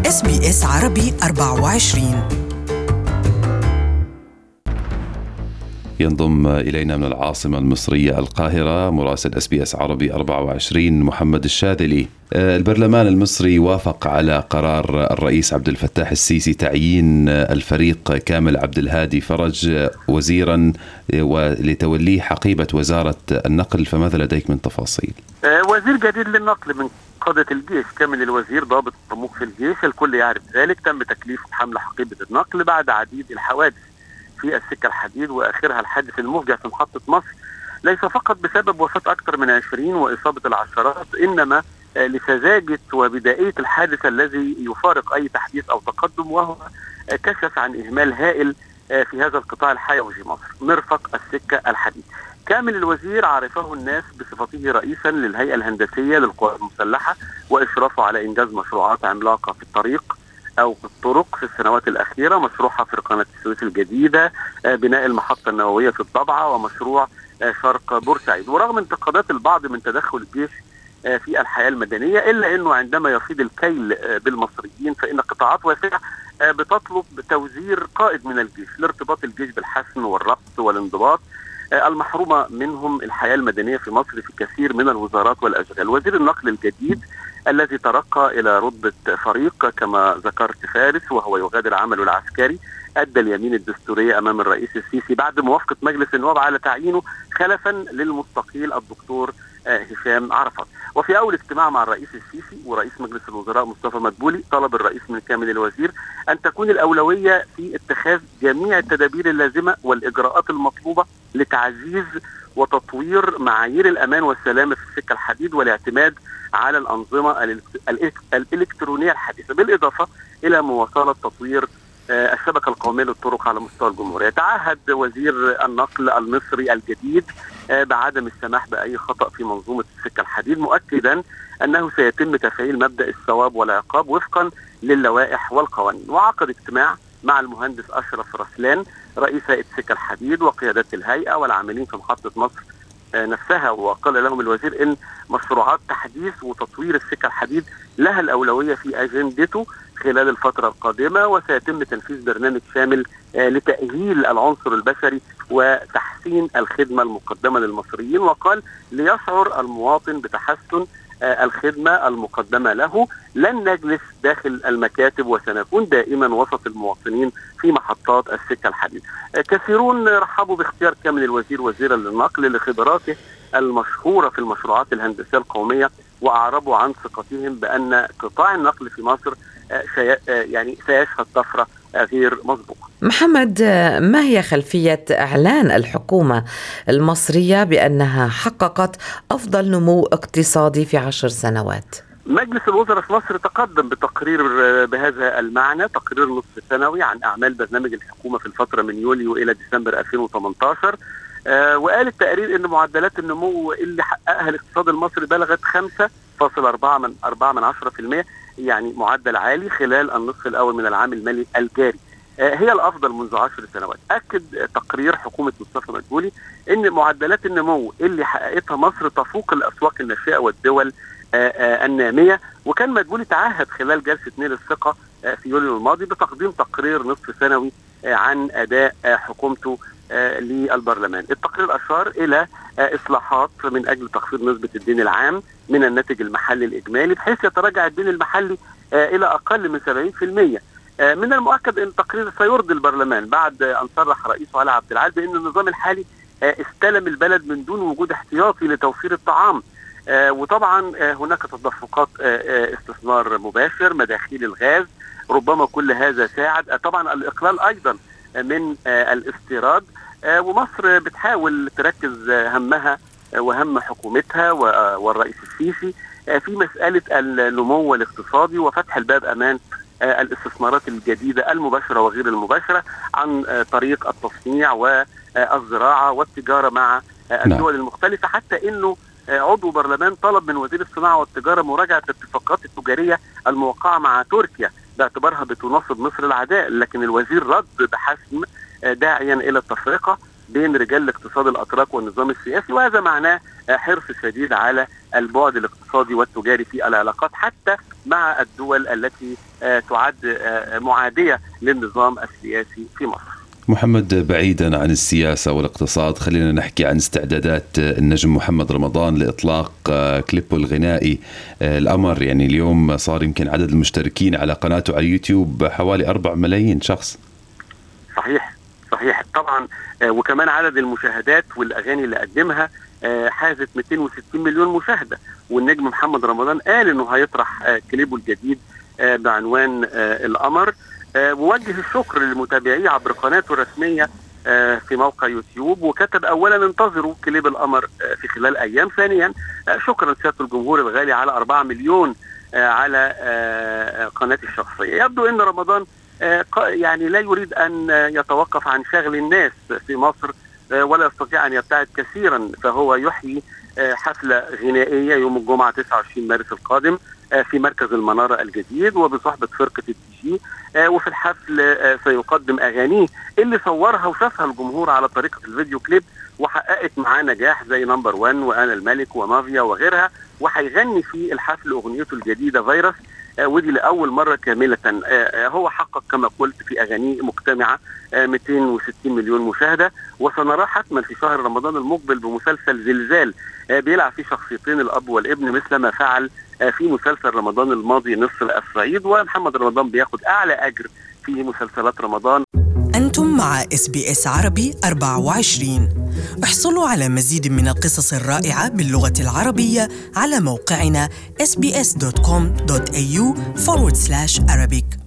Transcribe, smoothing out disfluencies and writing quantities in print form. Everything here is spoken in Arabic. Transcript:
SBS عربي 24. ينضم إلينا من العاصمة المصرية القاهرة مراسل SBS عربي 24 محمد الشاذلي. البرلمان المصري وافق على قرار الرئيس عبد الفتاح السيسي تعيين الفريق كامل عبد الهادي فرج وزيرا ولتوليه حقيبة وزارة النقل، فماذا لديك من تفاصيل؟ وزير جديد للنقل من قادة الجيش، كامل الوزير ضابط مرموق في الجيش، الكل يعرف ذلك. تم تكليفه بحمل حقيبة النقل بعد عديد الحوادث في السكة الحديد، وآخرها الحادث المفجع في محطة مصر، ليس فقط بسبب وفاة أكثر من 20 وإصابة العشرات، إنما لسذاجة وبدائية الحادث الذي يفارق أي تحديث أو تقدم، وهو كشف عن إهمال هائل في هذا القطاع الحيوي في مصر، مرفق السكة الحديد. كامل الوزير عرفه الناس بصفته رئيسا للهيئة الهندسية للقوات المسلحة، وإشرافه على إنجاز مشروعات عملاقة في الطريق أو في الطرق في السنوات الأخيرة، مشروع حفر قناة السويس الجديدة، بناء المحطة النووية في الضبعة، ومشروع شرق بورسعيد. ورغم انتقادات البعض من تدخل الجيش في الحياة المدنية، إلا أنه عندما يفيض الكيل بالمصريين فإن قطاعات واسعة بتطلب توزير قائد من الجيش لارتباط الجيش بالحسم والربط والانضباط المحرومة منهم الحياة المدنية في مصر في كثير من الوزارات والأشغال. وزير النقل الجديد الذي ترقى إلى رتبة فريق كما ذكرت فارس، وهو يغادر عمله العسكري، أدى اليمين الدستورية أمام الرئيس السيسي بعد موافقة مجلس النواب على تعيينه خلفا للمستقيل الدكتور هشام عرفات. وفي أول اجتماع مع الرئيس السيسي ورئيس مجلس الوزراء مصطفى مدبولي، طلب الرئيس من كامل الوزير أن تكون الأولوية في اتخاذ جميع التدابير اللازمة والإجراءات المطلوبة لتعزيز وتطوير معايير الأمان والسلامة في السكة الحديد، والاعتماد على الأنظمة الإلكترونية الحديثة، بالإضافة إلى مواصلة تطوير الشبكة القومية للطرق على مستوى الجمهورية. تعهد وزير النقل المصري الجديد بعدم السماح بأي خطأ في منظومة السكة الحديد، مؤكدا أنه سيتم تفعيل مبدأ الثواب والعقاب وفقا للوائح والقوانين. وعقد اجتماع مع المهندس أشرف رسلان رئيس هيئة السكة الحديد وقيادات الهيئة والعاملين في محطة مصر نفسها، وقال لهم الوزير إن مشروعات تحديث وتطوير السكة الحديد لها الأولوية في أجندته خلال الفترة القادمة، وسيتم تنفيذ برنامج شامل لتأهيل العنصر البشري وتحسين الخدمة المقدمة للمصريين. وقال ليشعر المواطن بتحسن الخدمة المقدمة له لن نجلس داخل المكاتب، وسنكون دائما وسط المواطنين في محطات السكة الحديد. كثيرون رحبوا باختيار كامل الوزير وزيرا للنقل لخبراته المشهورة في المشروعات الهندسية القومية، وأعربوا عن ثقتهم بأن قطاع النقل في مصر سيشهد طفرة غير مسبوقة. محمد، ما هي خلفية إعلان الحكومة المصرية بأنها حققت أفضل نمو اقتصادي في 10 سنوات؟ مجلس الوزراء في مصر تقدم بتقرير بهذا المعنى، تقرير نصف سنوي عن أعمال برنامج الحكومة في الفترة من يوليو إلى ديسمبر 2018. وقال التقرير أن معدلات النمو اللي حققها الاقتصاد المصري بلغت 5.4%، يعني معدل عالي خلال النصف الأول من العام المالي الجاري، هي الأفضل منذ 10 سنوات. أكد تقرير حكومة مصطفى مدبولي أن معدلات النمو اللي حققتها مصر تفوق الأسواق الناشئة والدول النامية. وكان مدبولي تعهد خلال جلسة نيل الثقة في يوليو الماضي بتقديم تقرير نصف سنوي عن أداء حكومته للبرلمان. التقرير أشار إلى إصلاحات من أجل تخفيض نسبة الدين العام من الناتج المحلي الإجمالي، بحيث يتراجع الدين المحلي إلى أقل من 70%. من المؤكد أن التقرير سيرضي البرلمان بعد أن صرح رئيسه علي عبد العال بأن النظام الحالي استلم البلد من دون وجود احتياطي لتوفير الطعام. وطبعا هناك تدفقات استثمار مباشر، مداخيل الغاز، ربما كل هذا ساعد. طبعا الإقلال أيضا من الاستيراد، ومصر بتحاول تركز همها وهم حكومتها والرئيس السيسي في مسألة النمو الاقتصادي وفتح الباب أمام الاستثمارات الجديدة المباشرة وغير المباشرة عن طريق التصنيع والزراعة والتجارة مع الدول المختلفة، حتى أنه عضو برلمان طلب من وزير الصناعة والتجارة مراجعة الاتفاقات التجارية الموقعة مع تركيا باعتبارها بتناصب مصر العداء، لكن الوزير رد بحسم داعيا إلى التفرقة بين رجال الاقتصاد الأتراك والنظام السياسي، وهذا معناه حرص شديد على البعد الاقتصادي والتجاري في العلاقات حتى مع الدول التي تعد معادية للنظام السياسي في مصر. محمد، بعيدا عن السياسة والاقتصاد، خلينا نحكي عن استعدادات النجم محمد رمضان لإطلاق كليبه الغنائي القمر. يعني اليوم صار يمكن عدد المشتركين على قناته على يوتيوب حوالي 4 ملايين شخص. صحيح طبعا، وكمان عدد المشاهدات والأغاني اللي قدمها حازت 260 مليون مشاهدة. والنجم محمد رمضان قال انه هيطرح كليبه الجديد بعنوان القمر، ووجه الشكر للمتابعيه عبر قناته الرسمية في موقع يوتيوب، وكتب اولا انتظروا كليب القمر في خلال ايام. ثانيا شكرا سيادة الجمهور الغالي على 4 مليون على قناتي الشخصية. يبدو ان رمضان يعني لا يريد ان يتوقف عن شغل الناس في مصر ولا يستطيع ان يبتعد كثيرا، فهو يحيي حفلة غنائية يوم الجمعة 29 مارس القادم في مركز المنارة الجديد وبصحبة فرقة الدي. وفي الحفل سيقدم أغانيه اللي صورها وشافها الجمهور على طريقة الفيديو كليب وحققت معاه نجاح زي نمبر 1 وأنا الملك ومافيا وغيرها. وحيغني في الحفل أغنيته الجديدة فيروس، ودي لأول مرة كاملة. هو حقق كما قلت في أغانيه مجتمعة 260 مليون مشاهدة. وسنراه حتما في شهر رمضان المقبل بمسلسل زلزال بيلعب فيه شخصيتين الأب والابن مثل ما فعل في مسلسل رمضان الماضي نصر الصعيد. ومحمد رمضان بياخد أعلى أجر في مسلسلات رمضان. أنتم مع SBS عربي 24. احصلوا على مزيد من القصص الرائعة باللغة العربية على موقعنا sbs.com.au/Arabic.